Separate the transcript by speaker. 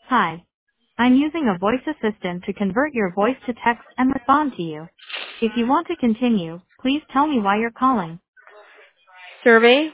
Speaker 1: Hi. I'm using a voice assistant to convert your voice to text and respond to you. If you want to continue, please tell me why you're calling.
Speaker 2: Survey.